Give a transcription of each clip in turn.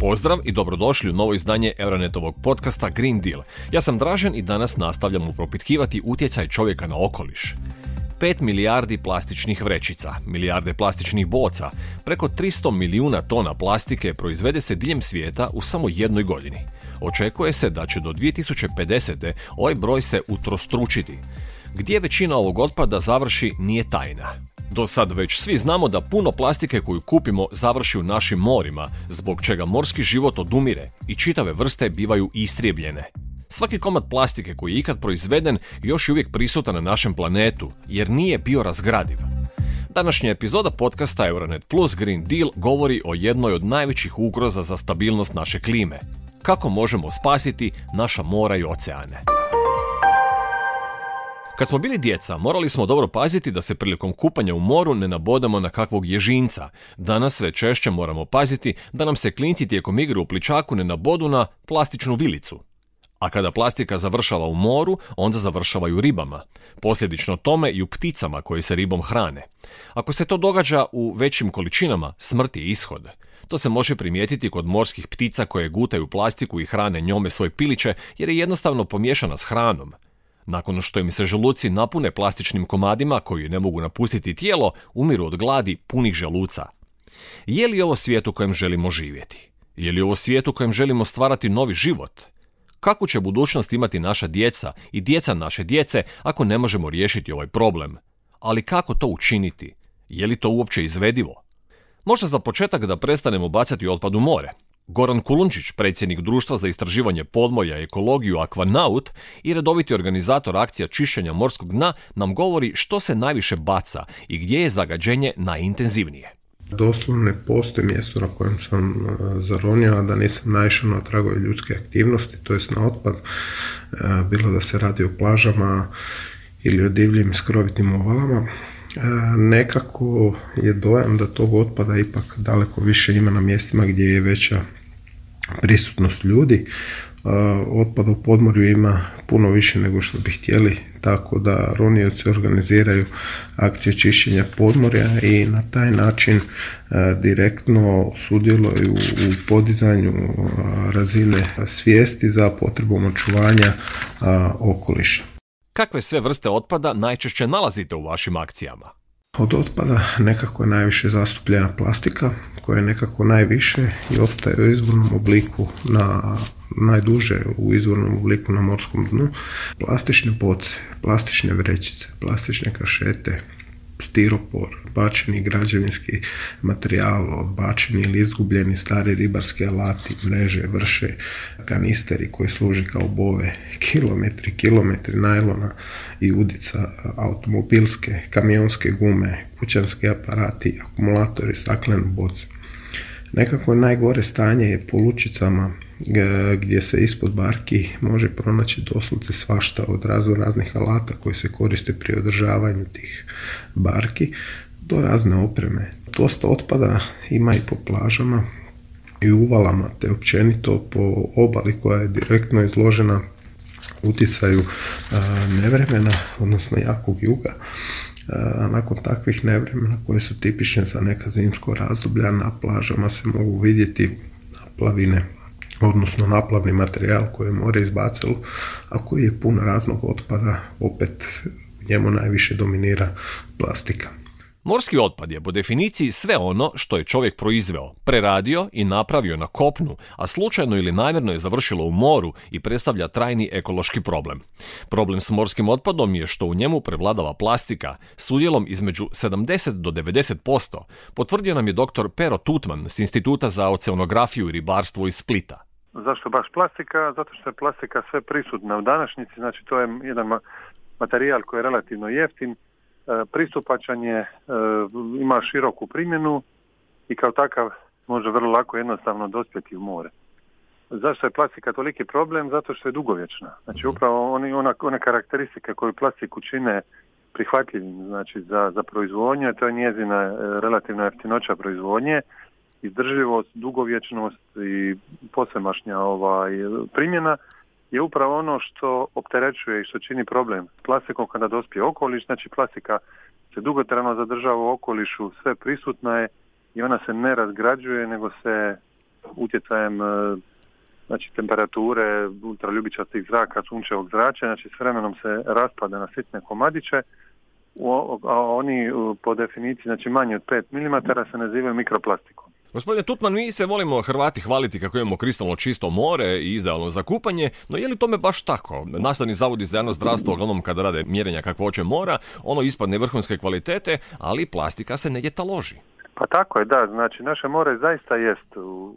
Pozdrav i dobrodošli u novo izdanje Euronetovog podcasta Green Deal. Ja sam Dražen i danas nastavljamo propitkivati utjecaj čovjeka na okoliš. 5 milijardi plastičnih vrećica, milijarde plastičnih boca, preko 300 milijuna tona plastike proizvede se diljem svijeta u samo jednoj godini. Očekuje se da će do 2050. ovaj broj se utrostručiti. Gdje većina ovog otpada završi nije tajna. Do sad već svi znamo da puno plastike koju kupimo završi u našim morima, zbog čega morski život odumire i čitave vrste bivaju istrijebljene. Svaki komad plastike koji je ikad proizveden još je uvijek prisutan na našem planetu, jer nije biorazgradiv. Današnja epizoda podcasta Euronet Plus Green Deal govori o jednoj od najvećih ugroza za stabilnost naše klime. Kako možemo spasiti naša mora i oceane? Kad smo bili djeca, morali smo dobro paziti da se prilikom kupanja u moru ne nabodamo na kakvog ježinca. Danas sve češće moramo paziti da nam se klinci tijekom igre u pličaku ne nabodu na plastičnu vilicu. A kada plastika završava u moru, onda završava i u ribama. Posljedično tome i u pticama koje se ribom hrane. Ako se to događa u većim količinama, smrt je ishod. To se može primijetiti kod morskih ptica koje gutaju plastiku i hrane njome svoje piliće jer je jednostavno pomiješana s hranom. Nakon što im se želuci napune plastičnim komadima koji ne mogu napustiti tijelo, umiru od gladi punih želuca. Je li ovo svijet u kojem želimo živjeti? Je li ovo svijet u kojem želimo stvarati novi život? Kakvu će budućnost imati naša djeca i djeca naše djece ako ne možemo riješiti ovaj problem? Ali kako to učiniti? Je li to uopće izvedivo? Možda za početak da prestanemo bacati otpad u more. Goran Kulunčić, predsjednik Društva za istraživanje podmorja i ekologiju Aquanaut i redoviti organizator akcija čišćenja morskog dna, nam govori što se najviše baca i gdje je zagađenje najintenzivnije. Doslovno ne postoji mjesto na kojem sam zaronio, a da nisam naišao na tragove ljudske aktivnosti, to jest na otpad, bilo da se radi o plažama ili o divljim skrovitim obalama. Nekako je dojam da tog otpada ipak daleko više ima na mjestima gdje je veća prisutnost ljudi. Otpada u podmorju ima puno više nego što bi htjeli, tako da ronioci organiziraju akcije čišćenja podmorja i na taj način direktno sudjeluju u podizanju razine svijesti za potrebom očuvanja okoliša. Kakve sve vrste otpada najčešće nalazite u vašim akcijama? Od otpada nekako je najviše zastupljena plastika, koja je nekako najviše i ostaje u izvornom obliku najduže u izvornom obliku na morskom dnu. Plastične boce, plastične vrećice, plastične kašete, stiropor, bačeni građevinski materijal, bačeni ili izgubljeni stari ribarski alati, mreže, vrše, kanisteri koji služi kao bove, kilometri najlona i udica, automobilske, kamionske gume, kućanski aparati, akumulatori, staklene boce. Nekako najgore stanje je po lučicama gdje se ispod barki može pronaći doslovce svašta od raznih alata koji se koriste pri održavanju tih barki do razne opreme. Dosta otpada ima i po plažama i uvalama, te općenito po obali koja je direktno izložena utjecaju nevremena, odnosno jakog juga. Nakon takvih nevremena koje su tipične za neka zimsko razdoblja, na plažama se mogu vidjeti naplavine, odnosno naplavni materijal koji je more izbacilo, a koji je pun raznog otpada, opet njemu najviše dominira plastika. Morski otpad je po definiciji sve ono što je čovjek proizveo, preradio i napravio na kopnu, a slučajno ili namjerno je završilo u moru i predstavlja trajni ekološki problem. Problem s morskim otpadom je što u njemu prevladava plastika s udjelom između 70 do 90%, potvrdio nam je dr. Pero Tutman s Instituta za oceanografiju i ribarstvo iz Splita. Zašto baš plastika? Zato što je plastika sve prisutna u današnjici, znači to je jedan materijal koji je relativno jeftin, pristupačan je, ima široku primjenu i kao takav može vrlo lako jednostavno dospjeti u more. Zašto je plastika toliki problem? Zato što je dugovječna. Znači upravo one karakteristike koje plastiku čine prihvatljivim, znači za proizvodnju, to je njezina relativna jeftinoća proizvodnje, izdrživost, dugovječnost i posvemašnja primjena je upravo ono što opterećuje i što čini problem s plastikom kada dospije okoliš. Znači plastika se dugotrajno zadržava u okolišu, sve prisutna je i ona se ne razgrađuje, nego se utjecajem znači temperature, ultraljubičastih zraka, sunčevog zračenja, znači s vremenom se raspada na sitne komadiće, a oni po definiciji, znači manje od 5 mm se nazivaju mikroplastikom. Gospodine Tutman, mi se volimo Hrvati hvaliti kako imamo kristalno čisto more i idealno za kupanje, no je li tome baš tako? Nastavni zavodi za javno zdravstvo, uglavnom kada rade mjerenja kakvoće mora, ono ispadne vrhunske kvalitete, ali plastika se negdje taloži. Pa tako je, da, znači naše more zaista jest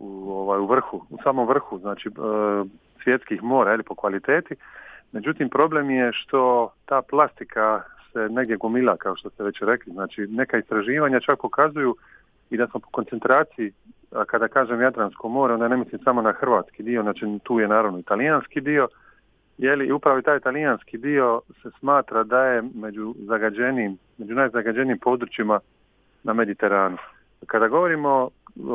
u vrhu, u samom vrhu, znači svjetskih mora, ili po kvaliteti. Međutim, problem je što ta plastika se negdje gomila, kao što ste već rekli. Znači, neka istraživanja čak pokazuju i da smo po koncentraciji, a kada kažem Jadransko more, onda ne mislim samo na hrvatski dio, znači tu je naravno italijanski dio, i upravo taj italijanski dio se smatra da je među najzagađenijim područjima na Mediteranu. Kada govorimo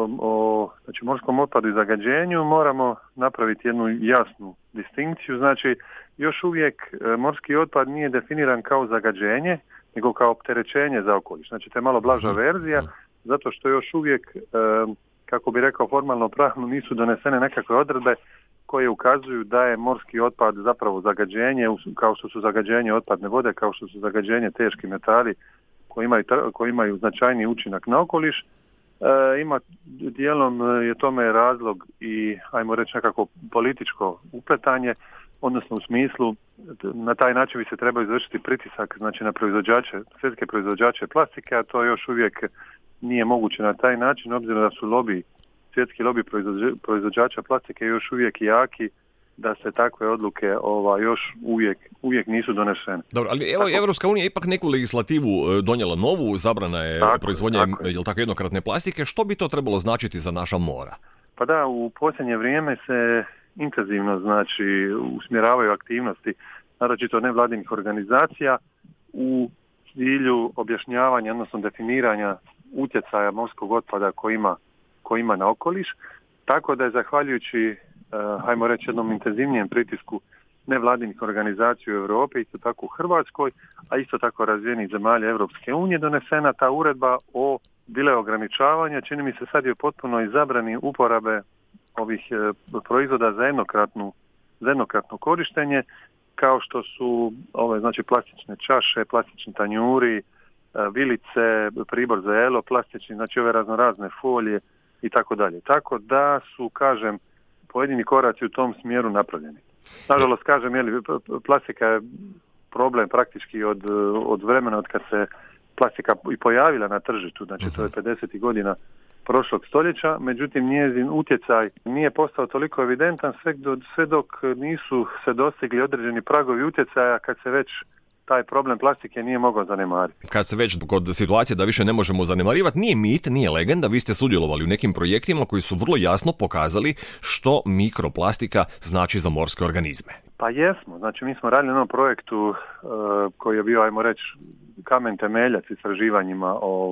o znači, morskom otpadu i zagađenju, moramo napraviti jednu jasnu distinkciju. Znači, još uvijek morski otpad nije definiran kao zagađenje, nego kao opterećenje za okoliš. Znači, to je malo blaža verzija, zato što još uvijek, kako bi rekao formalno pravno, nisu donesene nekakve odredbe koje ukazuju da je morski otpad zapravo zagađenje, kao što su zagađenje otpadne vode, kao što su zagađenje teški metali koji imaju značajni učinak na okoliš. Ima dijelom je tome razlog i ajmo reći nekako političko upletanje, odnosno u smislu na taj način bi se trebao izvršiti pritisak znači na svjetske proizvođače plastike, a to još uvijek nije moguće na taj način, obzirom da su svjetski lobi proizvođača plastike još uvijek jaki, da se takve odluke još uvijek nisu donešene. Dobro, ali evo Evropska unija ipak neku legislativu donijela novu, zabrana je proizvodnja jednokratne plastike. Što bi to trebalo značiti za naša mora? Pa da, u posljednje vrijeme se intenzivno znači usmjeravaju aktivnosti, naročito nevladinih organizacija, u cilju objašnjavanja, odnosno definiranja utjecaja morskog otpada koji ima na okoliš, tako da je zahvaljujući hajmo reći jednom intenzivnijem pritisku nevladinih organizacija u Europi, isto tako u Hrvatskoj, a isto tako razvijenih zemalja Europske unije, donesena ta uredba o bile ograničavanja, čini mi se sad je potpuno i zabrani uporabe ovih proizvoda za jednokratno korištenje, kao što su ove znači plastične čaše, plastični tanjuri, vilice, pribor za jelo, plastični, znači ove raznorazne folije i tako dalje. Tako da su, kažem, pojedini koraci u tom smjeru napravljeni. Nažalost, kažem, plastika je problem praktički od vremena od kad se plastika i pojavila na tržištu, znači to je 50. godina prošlog stoljeća, međutim njezin utjecaj nije postao toliko evidentan sve dok nisu se dostigli određeni pragovi utjecaja kad se već taj problem plastike nije mogao zanemariti. Kad se već kod situacije da više ne možemo zanemarivati, nije mit, nije legenda, vi ste sudjelovali u nekim projektima koji su vrlo jasno pokazali što mikroplastika znači za morske organizme. Pa jesmo, znači mi smo radili na jednom projektu koji je bio, ajmo reći, kamen temeljac istraživanjima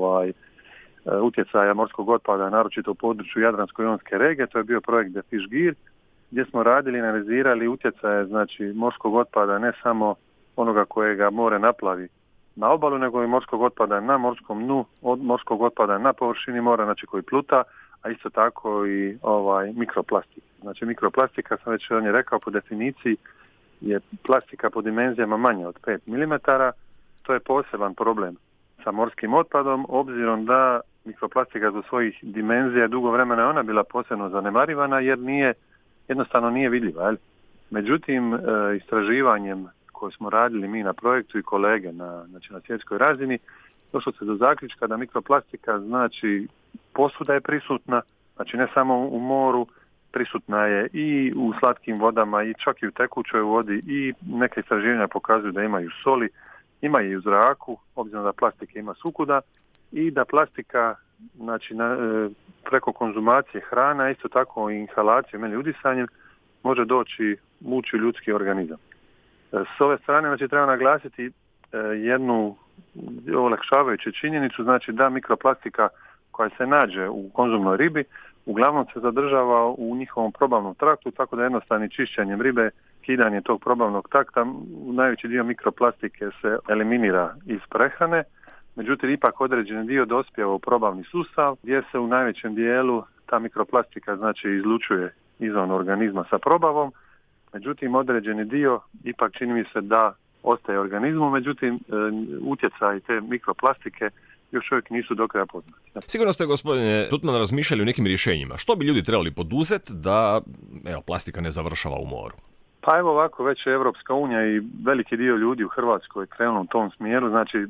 utjecaja morskog otpada, naročito u području Jadransko-jonske regije, to je bio projekt The Fish Gear, gdje smo radili i analizirali utjecaje znači morskog otpada ne samo onoga kojega more naplavi na obalu, nego i morskog otpada na morskom dnu, od morskog otpada na površini mora, znači koji pluta, a isto tako i mikroplastik. Znači mikroplastika, sam već rekao, po definiciji je plastika po dimenzijama manje od 5 mm. To je poseban problem sa morskim otpadom, obzirom da mikroplastika zbog svojih dimenzija dugo vremena je ona bila posebno zanemarivana jer jednostavno nije vidljiva. Međutim, istraživanjem koje smo radili mi na projektu i kolege na svjetskoj razini, došlo se do zaključka da mikroplastika znači posvuda je prisutna, znači ne samo u moru, prisutna je i u slatkim vodama i čak i u tekućoj vodi i neke istraživanja pokazuju da imaju soli, ima i u zraku, obzirom da plastike ima sukuda i da plastika znači preko konzumacije hrana, isto tako i inhalacijom ili udisanjem može ući u ljudski organizam. S ove strane znači treba naglasiti jednu olakšavajuću činjenicu, znači da mikroplastika koja se nađe u konzumnoj ribi uglavnom se zadržava u njihovom probavnom traktu, tako da jednostavnim čišćenjem ribe, kidanje tog probavnog trakta, najveći dio mikroplastike se eliminira iz prehrane, međutim ipak određeni dio dospijeva u probavni sustav gdje se u najvećem dijelu ta mikroplastika znači izlučuje izvan organizma sa probavom, međutim određeni dio ipak čini mi se da ostaje organizmu, međutim utjecaj te mikroplastike još uvijek nisu do kraja poznati. Sigurno ste, gospodine Tutman, razmišljali o nekim rješenjima. Što bi ljudi trebali poduzeti da plastika ne završava u moru? Pa evo ovako, već je Europska unija i veliki dio ljudi u Hrvatskoj krenuo u tom smjeru, znači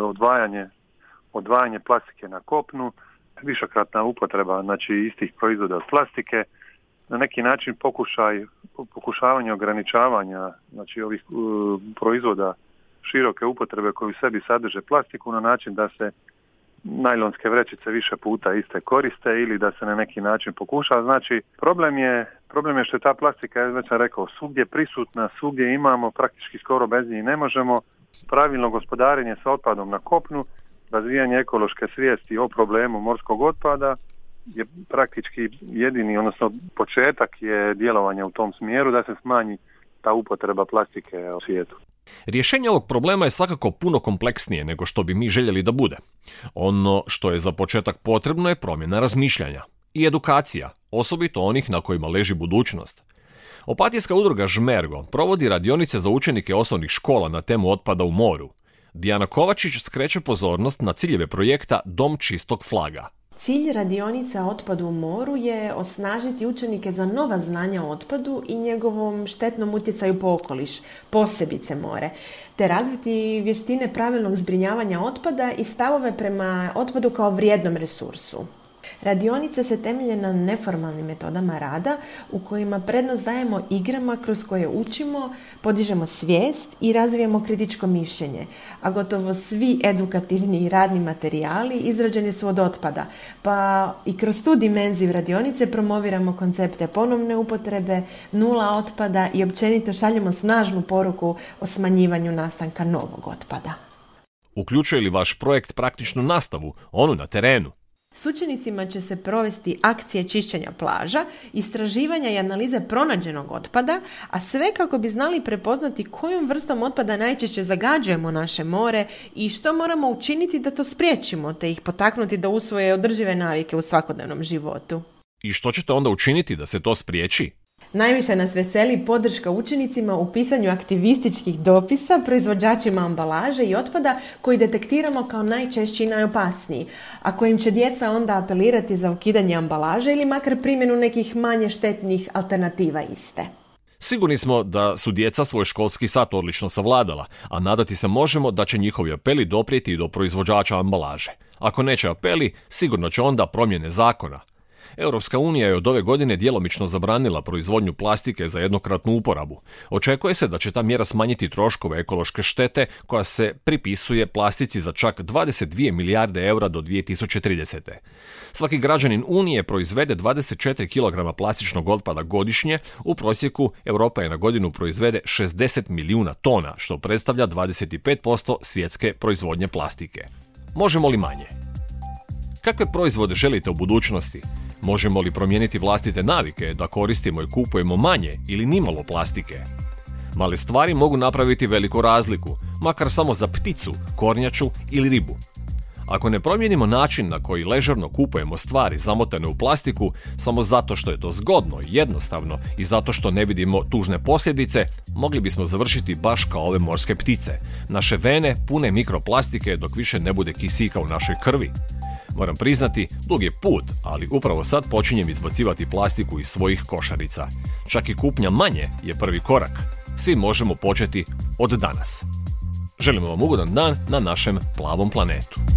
odvajanje plastike na kopnu, višekratna upotreba znači istih proizvoda od plastike, na neki način pokušavanje ograničavanja znači ovih proizvoda široke upotrebe koji u sebi sadrže plastiku na način da se najlonske vrećice više puta iste koriste ili da se na neki način pokuša. Znači problem je što je ta plastika, ja već sam rekao, svugdje prisutna, svugdje imamo, praktički skoro bez njih ne možemo. Pravilno gospodarenje sa otpadom na kopnu, razvijanje ekološke svijesti o problemu morskog otpada je praktički jedini, odnosno početak je djelovanja u tom smjeru da se smanji ta upotreba plastike u svijetu. Rješenje ovog problema je svakako puno kompleksnije nego što bi mi željeli da bude. Ono što je za početak potrebno je promjena razmišljanja i edukacija, osobito onih na kojima leži budućnost. Opatijska udruga Žmergo provodi radionice za učenike osnovnih škola na temu otpada u moru. Dijana Kovačić skreće pozornost na ciljeve projekta Dom čistog flaga. Cilj radionica o otpadu u moru je osnažiti učenike za nova znanja o otpadu i njegovom štetnom utjecaju po okoliš, posebice more, te razviti vještine pravilnog zbrinjavanja otpada i stavove prema otpadu kao vrijednom resursu. Radionice se temelje na neformalnim metodama rada u kojima prednost dajemo igrama kroz koje učimo, podižemo svijest i razvijemo kritičko mišljenje, a gotovo svi edukativni i radni materijali izrađeni su od otpada, pa i kroz tu dimenziju radionice promoviramo koncepte ponovne upotrebe, nula otpada i općenito šaljemo snažnu poruku o smanjivanju nastanka novog otpada. Uključuje li vaš projekt praktičnu nastavu, onu na terenu? S učenicima će se provesti akcije čišćenja plaža, istraživanja i analize pronađenog otpada, a sve kako bi znali prepoznati kojom vrstom otpada najčešće zagađujemo naše more i što moramo učiniti da to spriječimo, te ih potaknuti da usvoje održive navike u svakodnevnom životu. I što ćete onda učiniti da se to spriječi? Najviše nas veseli podrška učenicima u pisanju aktivističkih dopisa proizvođačima ambalaže i otpada koji detektiramo kao najčešći i najopasniji, a kojim će djeca onda apelirati za ukidanje ambalaže ili makar primjenu nekih manje štetnih alternativa iste. Sigurni smo da su djeca svoj školski sat odlično savladala, a nadati se možemo da će njihovi apeli doprijeti i do proizvođača ambalaže. Ako neće apeli, sigurno će onda promjene zakona. Europska unija je od ove godine djelomično zabranila proizvodnju plastike za jednokratnu uporabu. Očekuje se da će ta mjera smanjiti troškove ekološke štete koja se pripisuje plastici za čak 22 milijarde eura do 2030. Svaki građanin Unije proizvede 24 kg plastičnog otpada godišnje, u prosjeku Europa je na godinu proizvede 60 milijuna tona, što predstavlja 25% svjetske proizvodnje plastike. Možemo li manje? Kakve proizvode želite u budućnosti? Možemo li promijeniti vlastite navike da koristimo i kupujemo manje ili nimalo plastike? Male stvari mogu napraviti veliku razliku, makar samo za pticu, kornjaču ili ribu. Ako ne promijenimo način na koji ležerno kupujemo stvari zamotane u plastiku samo zato što je to zgodno i jednostavno i zato što ne vidimo tužne posljedice, mogli bismo završiti baš kao ove morske ptice. Naše vene pune mikroplastike dok više ne bude kisika u našoj krvi. Moram priznati, dug je put, ali upravo sad počinjem izbacivati plastiku iz svojih košarica. Čak i kupnja manje je prvi korak. Svi možemo početi od danas. Želimo vam ugodan dan na našem plavom planetu.